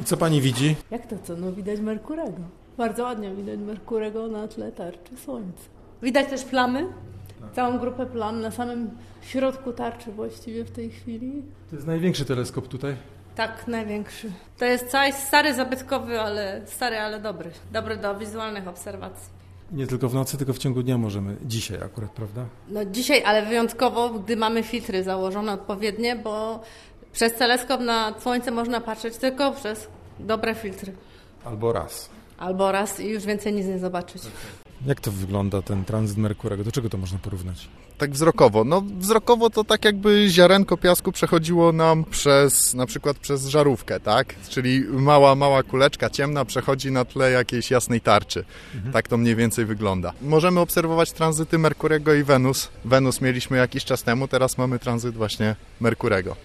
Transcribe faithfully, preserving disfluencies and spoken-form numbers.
I co pani widzi? Jak to co? No widać Merkurego. Bardzo ładnie widać Merkurego na tle tarczy Słońca. Widać też plamy, całą grupę plam na samym środku tarczy właściwie w tej chwili. To jest największy teleskop tutaj. Tak, największy. To jest cały stary, zabytkowy, ale stary, ale dobry. Dobry do wizualnych obserwacji. Nie tylko w nocy, tylko w ciągu dnia możemy. Dzisiaj akurat, prawda? No dzisiaj, ale wyjątkowo, gdy mamy filtry założone odpowiednie, bo przez teleskop na Słońce można patrzeć tylko przez dobre filtry. Albo raz. Albo raz i już więcej nic nie zobaczyć. Jak to wygląda ten tranzyt Merkurego? Do czego to można porównać? Tak wzrokowo. No wzrokowo to tak jakby ziarenko piasku przechodziło nam przez, na przykład przez żarówkę, tak? Czyli mała, mała kuleczka ciemna przechodzi na tle jakiejś jasnej tarczy. Mhm. Tak to mniej więcej wygląda. Możemy obserwować tranzyty Merkurego i Wenus. Wenus mieliśmy jakiś czas temu, teraz mamy tranzyt właśnie Merkurego.